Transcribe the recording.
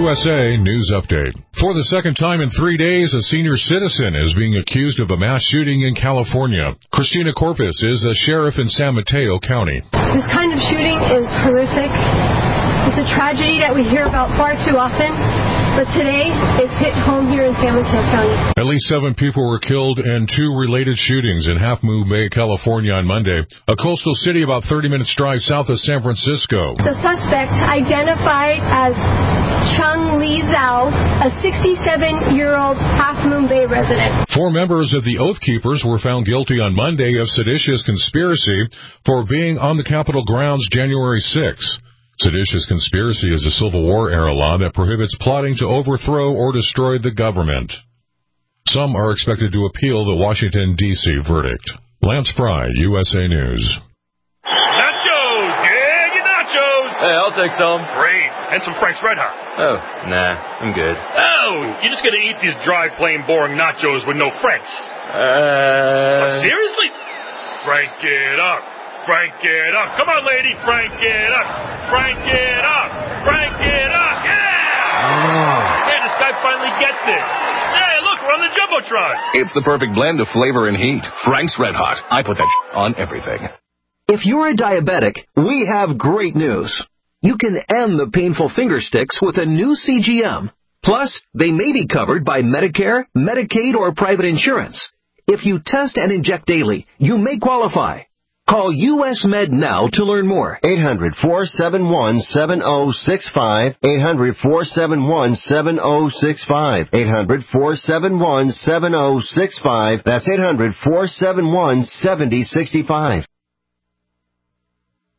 USA News Update. For the second time in 3 days, a senior citizen is being accused of a mass shooting in California. Christina Corpus is a sheriff in San Mateo County. This kind of shooting is horrific. It's a tragedy that we hear about far too often, but today it's hit home here in San Mateo County. At least 7 people were killed in 2 related shootings in Half Moon Bay, California on Monday, a coastal city about 30 minutes drive south of San Francisco. The suspect, identified as Chung Lee Zhao, a 67-year-old Half Moon Bay resident. 4 members of the Oath Keepers were found guilty on Monday of seditious conspiracy for being on the Capitol grounds January 6. Seditious conspiracy is a Civil War-era law that prohibits plotting to overthrow or destroy the government. Some are expected to appeal the Washington, D.C. verdict. Lance Fry, USA News. Nachos! Yeah, get nachos! Hey, I'll take some. Great. And some Frank's Red Hot. Oh, nah, I'm good. Oh, you're just gonna eat these dry, plain, boring nachos with no Franks. Seriously? Frank it up. Frank it up. Come on, lady. Frank it up. Frank it up. Frank it up. Yeah! Hey, this guy finally gets it. Hey, look, we're on the Jumbotron. It's the perfect blend of flavor and heat. Frank's Red Hot. I put that on everything. If you're a diabetic, we have great news. You can end the painful finger sticks with a new CGM. Plus, they may be covered by Medicare, Medicaid, or private insurance. If you test and inject daily, you may qualify. Call US Med now to learn more. 800-471-7065. 800-471-7065. 800-471-7065. That's 800-471-7065.